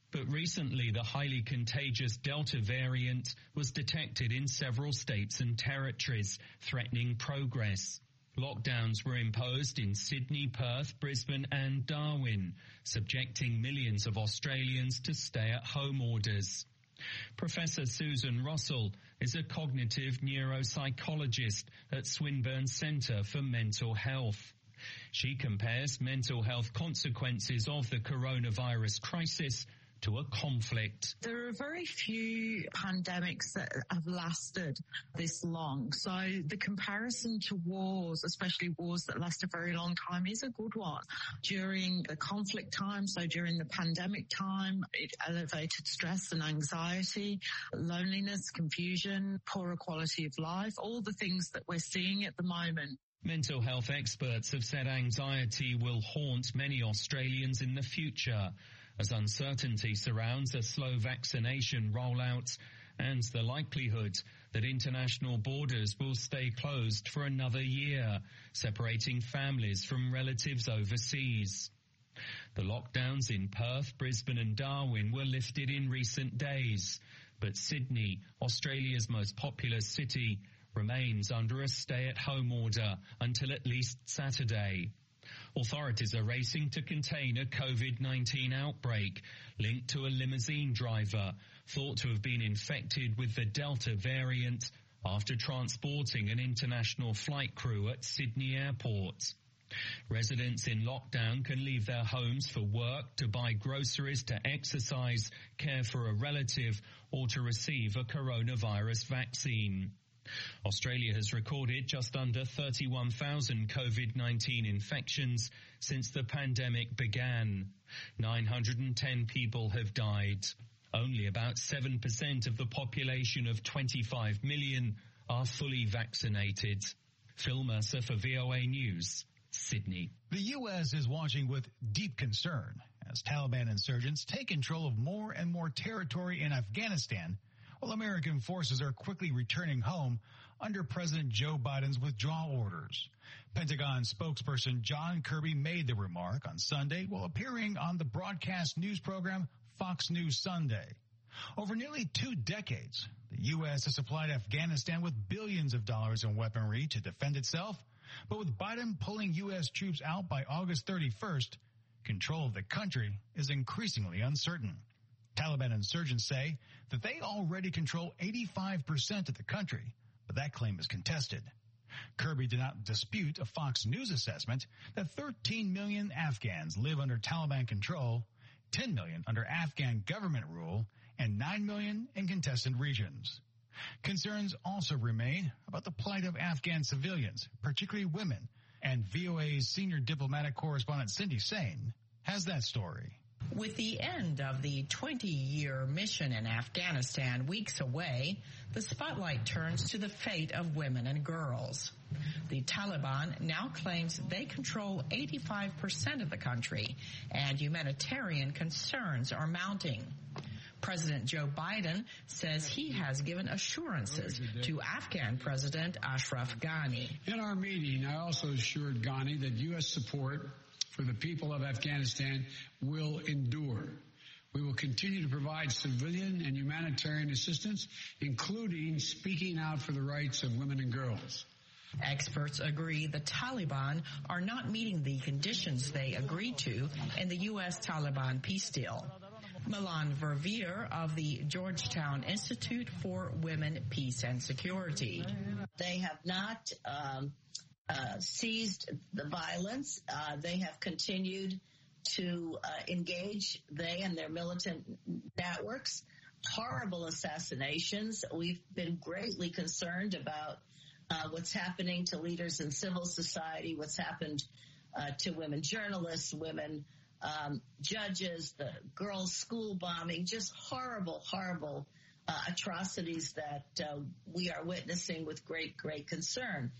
But recently, the highly contagious Delta variant was detected in several states and territories, threatening progress. Lockdowns were imposed in Sydney, Perth, Brisbane and Darwin, subjecting millions of Australians to stay-at-home orders. Professor Susan Russell is a cognitive neuropsychologist at Swinburne Centre for Mental Health. She compares mental health consequences of the coronavirus crisis to a conflict. There are very few pandemics that have lasted this long. So the comparison to wars, especially wars that last a very long time, is a good one. During the conflict time, so during the pandemic time, it elevated stress and anxiety, loneliness, confusion, poorer quality of life, all the things that we're seeing at the moment. Mental health experts have said anxiety will haunt many Australians in the future, as uncertainty surrounds a slow vaccination rollout and the likelihood that international borders will stay closed for another year, separating families from relatives overseas. The lockdowns in Perth, Brisbane and Darwin were lifted in recent days, but Sydney, Australia's most populous city, remains under a stay-at-home order until at least Saturday. Authorities are racing to contain a COVID nineteen outbreak linked to a limousine driver thought to have been infected with the Delta variant after transporting an international flight crew at Sydney Airport. Residents in lockdown can leave their homes for work, to buy groceries, to exercise, care for a relative, or to receive a coronavirus vaccine. Australia has recorded just under thirty-one thousand COVID nineteen infections since the pandemic began. nine hundred ten people have died. Only about seven percent of the population of twenty-five million are fully vaccinated. Phil Mercer for V O A News, Sydney. The U S is watching with deep concern as Taliban insurgents take control of more and more territory in Afghanistan, while American forces are quickly returning home under President Joe Biden's withdrawal orders. Pentagon spokesperson John Kirby made the remark on Sunday while appearing on the broadcast news program Fox News Sunday. Over nearly two decades, the U S has supplied Afghanistan with billions of dollars in weaponry to defend itself, but with Biden pulling U S troops out by August thirty-first, control of the country is increasingly uncertain. Taliban insurgents say that they already control eighty-five percent of the country, but that claim is contested. Kirby did not dispute a Fox News assessment that thirteen million Afghans live under Taliban control, ten million under Afghan government rule, and nine million in contested regions. Concerns also remain about the plight of Afghan civilians, particularly women, and V O A's senior diplomatic correspondent Cindy Sain has that story. With the end of the twenty-year mission in Afghanistan weeks away, the spotlight turns to the fate of women and girls. The Taliban now claims they control eighty-five percent of the country, and humanitarian concerns are mounting. President Joe Biden says he has given assurances to Afghan President Ashraf Ghani. In our meeting, I also assured Ghani that U S support for the people of Afghanistan will endure. We will continue to provide civilian and humanitarian assistance, including speaking out for the rights of women and girls. Experts agree the Taliban are not meeting the conditions they agreed to in the U S Taliban peace deal. Milan Verveer of the Georgetown Institute for Women, Peace and Security. They have not um, uh, seized the violence. Uh, they have continued to uh, engage, they and their militant networks, horrible assassinations. We've been greatly concerned about uh, what's happening to leaders in civil society, what's happened uh, to women journalists, women Um, judges, the girls' school bombing, just horrible, horrible uh, atrocities that uh, we are witnessing with great, great concern.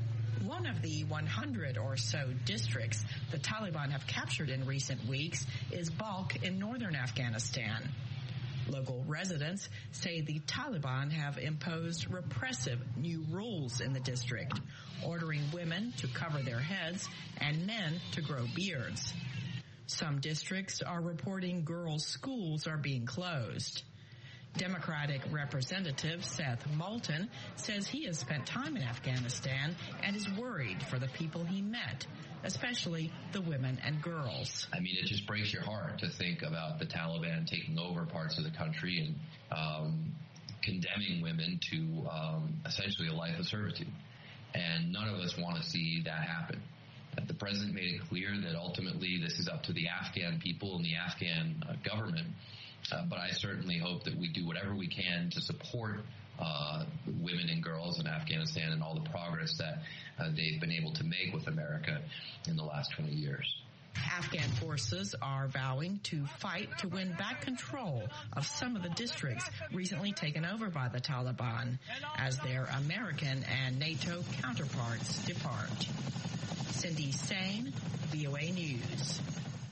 One of the one hundred or so districts the Taliban have captured in recent weeks is Balkh in northern Afghanistan. Local residents say the Taliban have imposed repressive new rules in the district, ordering women to cover their heads and men to grow beards. Some districts are reporting girls' schools are being closed. Democratic Representative Seth Moulton says he has spent time in Afghanistan and is worried for the people he met, especially the women and girls. I mean, it just breaks your heart to think about the Taliban taking over parts of the country and um, condemning women to um, essentially a life of servitude. And none of us want to see that happen. The president made it clear that ultimately this is up to the Afghan people and the Afghan uh, government. Uh, but I certainly hope that we do whatever we can to support uh, women and girls in Afghanistan and all the progress that uh, they've been able to make with America in the last twenty years. Afghan forces are vowing to fight to win back control of some of the districts recently taken over by the Taliban as their American and NATO counterparts depart. Cindy Sain, V O A News.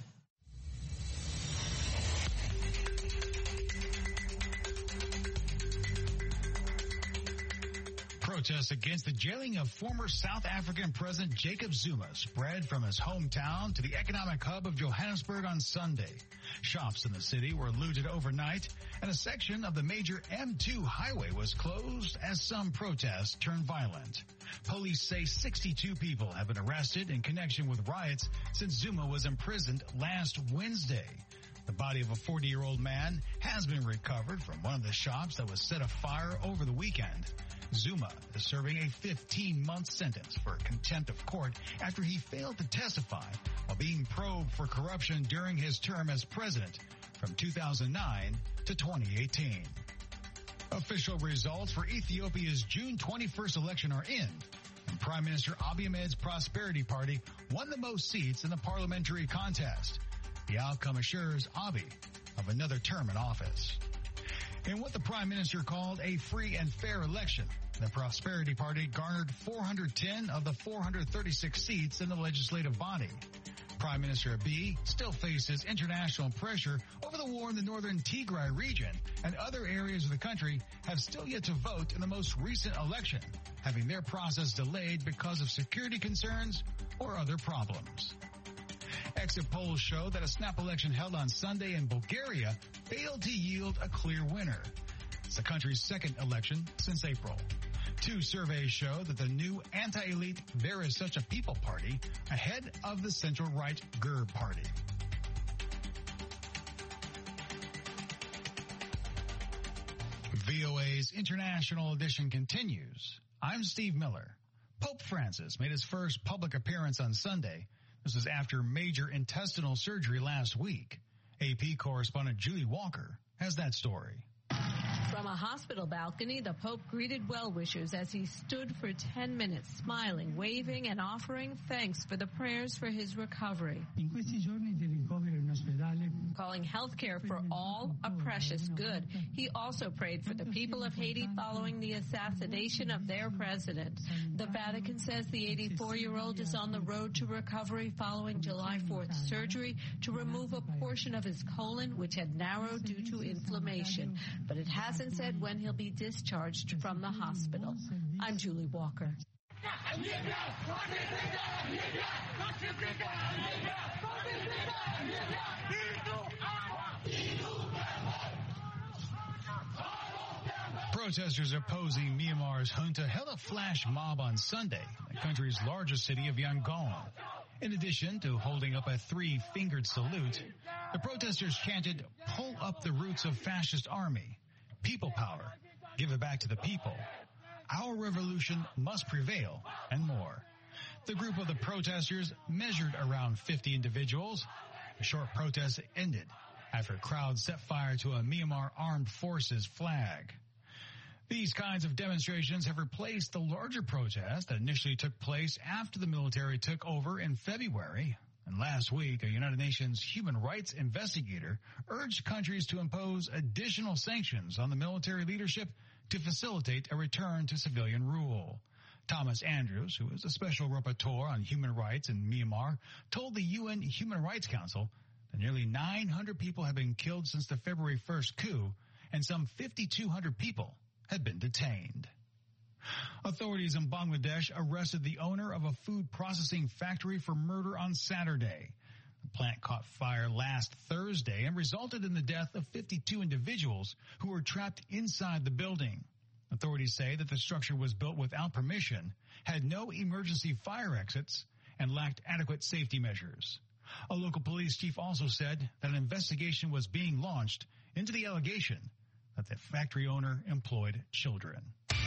Protests against the jailing of former South African President Jacob Zuma spread from his hometown to the economic hub of Johannesburg on Sunday. Shops in the city were looted overnight, and a section of the major M two highway was closed as some protests turned violent. Police say sixty-two people have been arrested in connection with riots since Zuma was imprisoned last Wednesday. The body of a forty-year-old man has been recovered from one of the shops that was set afire over the weekend. Zuma is serving a fifteen-month sentence for contempt of court after he failed to testify while being probed for corruption during his term as president from two thousand nine to twenty eighteen. Official results for Ethiopia's June twenty-first election are in, and Prime Minister Abiy Ahmed's Prosperity Party won the most seats in the parliamentary contest. The outcome assures Abiy of another term in office. In what the Prime Minister called a free and fair election, the Prosperity Party garnered four hundred ten of the four hundred thirty-six seats in the legislative body. Prime Minister Abiy still faces international pressure over the war in the northern Tigray region, and other areas of the country have still yet to vote in the most recent election, having their process delayed because of security concerns or other problems. Exit polls show that a snap election held on Sunday in Bulgaria failed to yield a clear winner. It's the country's second election since April. Two surveys show that the new anti-elite There Is Such a People party ahead of the central-right G E R party. V O A's International Edition continues. I'm Steve Miller. Pope Francis made his first public appearance on Sunday. This was after major intestinal surgery last week. A P correspondent Julie Walker has that story. From a hospital balcony, the Pope greeted well-wishers as he stood for ten minutes, smiling, waving, and offering thanks for the prayers for his recovery. Calling healthcare for all a precious good. He also prayed for the people of Haiti following the assassination of their president. The Vatican says the eighty-four-year-old is on the road to recovery following July fourth surgery to remove a portion of his colon, which had narrowed due to inflammation. But it hasn't said when he'll be discharged from the hospital. I'm Julie Walker. Protesters opposing Myanmar's junta held a flash mob on Sunday in the country's largest city of Yangon. In addition to holding up a three-fingered salute, the protesters chanted, "Pull up the roots of fascist army. People power. Give it back to the people. Our revolution must prevail," and more. The group of the protesters measured around fifty individuals. The short protest ended after crowds set fire to a Myanmar Armed Forces flag. These kinds of demonstrations have replaced the larger protest that initially took place after the military took over in February. And last week, a United Nations human rights investigator urged countries to impose additional sanctions on the military leadership to facilitate a return to civilian rule. Thomas Andrews, who is a special rapporteur on human rights in Myanmar, told the U N Human Rights Council that nearly nine hundred people have been killed since the February first coup, and some fifty-two hundred people had been detained. Authorities in Bangladesh arrested the owner of a food processing factory for murder on Saturday. The plant caught fire last Thursday and resulted in the death of fifty-two individuals who were trapped inside the building. Authorities say that the structure was built without permission, had no emergency fire exits, and lacked adequate safety measures. A local police chief also said that an investigation was being launched into the allegation that the factory owner employed children.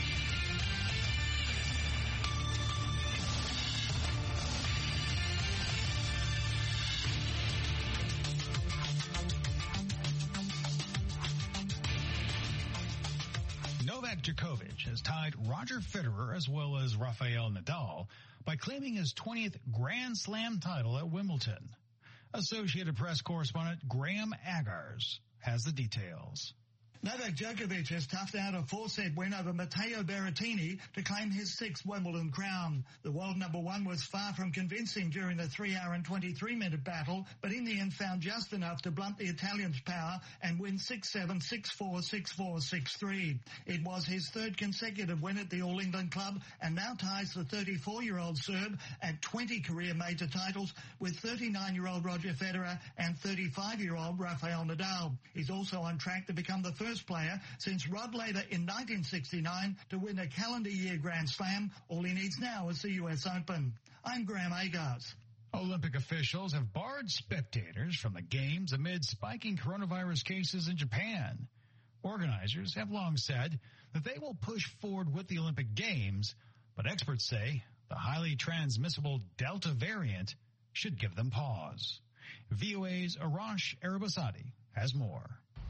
Novak Djokovic has tied Roger Federer as well as Rafael Nadal by claiming his twentieth Grand Slam title at Wimbledon. Associated Press correspondent Graham Agars has the details. Novak Djokovic has toughed out a four-set win over Matteo Berrettini to claim his sixth Wimbledon crown. The world number one was far from convincing during the three hour and twenty-three minute battle, but in the end found just enough to blunt the Italian's power and win six seven, six four, six four, six three. It was his third consecutive win at the All England club and now ties the thirty-four-year-old Serb at twenty career major titles with thirty-nine-year-old Roger Federer and thirty-five-year-old Rafael Nadal. He's also on track to become the first player since Rod Laver in nineteen sixty-nine to win a calendar year Grand Slam. All he needs now is the U S Open. I'm Graham Agars. Olympic officials have barred spectators from the games amid spiking coronavirus cases in Japan. Organizers have long said that they will push forward with the Olympic Games, but experts say the highly transmissible Delta variant should give them pause. V O A's Arash Arabasadi has more.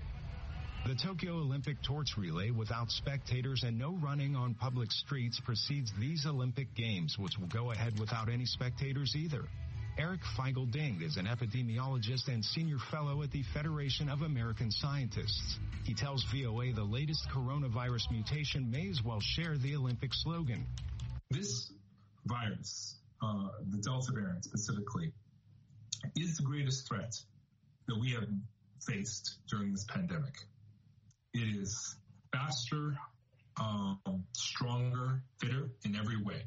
The Tokyo Olympic torch relay without spectators and no running on public streets precedes these Olympic Games, which will go ahead without any spectators either. Eric Feigl-Ding is an epidemiologist and senior fellow at the Federation of American Scientists. He tells V O A the latest coronavirus mutation may as well share the Olympic slogan. This virus, uh, the Delta variant specifically, is the greatest threat that we have faced during this pandemic. It is faster, um, stronger, fitter in every way.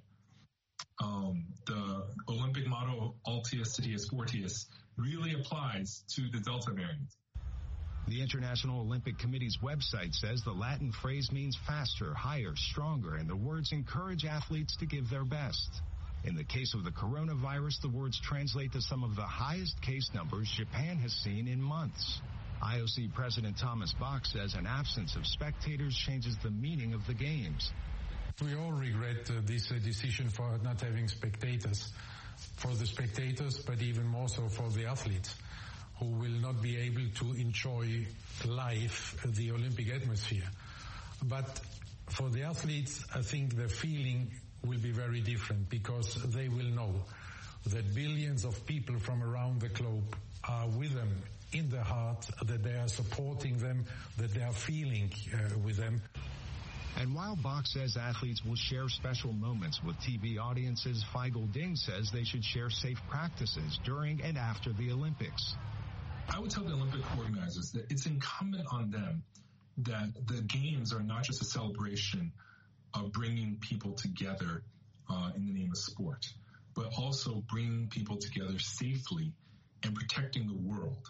Um, the Olympic motto, Altius Citius Fortius, really applies to the Delta variant. The International Olympic Committee's website says the Latin phrase means faster, higher, stronger, and the words encourage athletes to give their best. In the case of the coronavirus, the words translate to some of the highest case numbers Japan has seen in months. I O C President Thomas Bach says an absence of spectators changes the meaning of the games. We all regret uh, this uh, decision for not having spectators, for the spectators, but even more so for the athletes, who will not be able to enjoy live the Olympic atmosphere. But for the athletes, I think the feeling will be very different because they will know that billions of people from around the globe are with them in their heart, that they are supporting them, that they are feeling uh, with them. And while Bach says athletes will share special moments with T V audiences, Feigl-Ding says they should share safe practices during and after the Olympics. I would tell the Olympic organizers that it's incumbent on them that the games are not just a celebration of bringing people together uh, in the name of sport, but also bringing people together safely and protecting the world.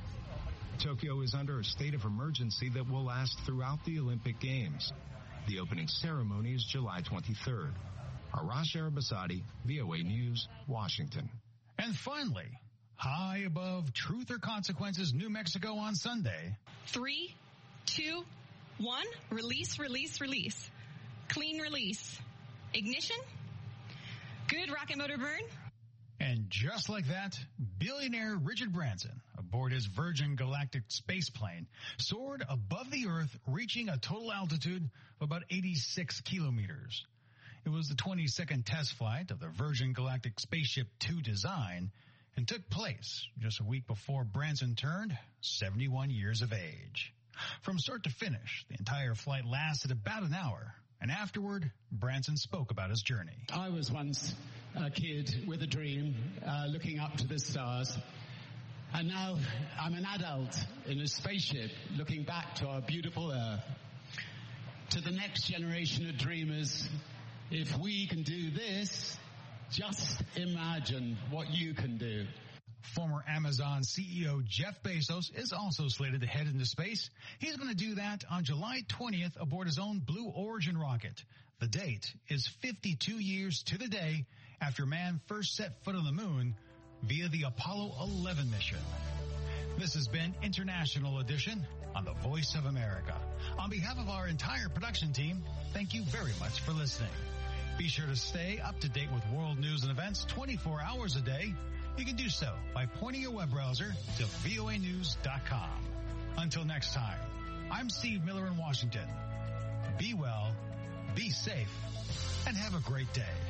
Tokyo is under a state of emergency that will last throughout the Olympic Games. The opening ceremony is July twenty-third. Arash Arabasadi, V O A News, Washington. And finally, high above Truth or Consequences, New Mexico on Sunday. Three, two, one, release, release, release. Clean release. Ignition. Good rocket motor burn. And just like that, billionaire Richard Branson, aboard his Virgin Galactic space plane, soared above the Earth, reaching a total altitude of about eighty-six kilometers. It was the twenty-second test flight of the Virgin Galactic Spaceship two design and took place just a week before Branson turned seventy-one years of age. From start to finish, the entire flight lasted about an hour, and afterward, Branson spoke about his journey. I was once a kid with a dream, uh, looking up to the stars. And now I'm an adult in a spaceship looking back to our beautiful Earth. To the next generation of dreamers, if we can do this, just imagine what you can do. Former Amazon C E O Jeff Bezos is also slated to head into space. He's going to do that on July twentieth aboard his own Blue Origin rocket. The date is fifty-two years to the day after man first set foot on the moon via the Apollo eleven mission. This has been International Edition on the Voice of America. On behalf of our entire production team, thank you very much for listening. Be sure to stay up to date with world news and events twenty-four hours a day. You can do so by pointing your web browser to V O A news dot com. Until next time, I'm Steve Miller in Washington. Be well, be safe, and have a great day.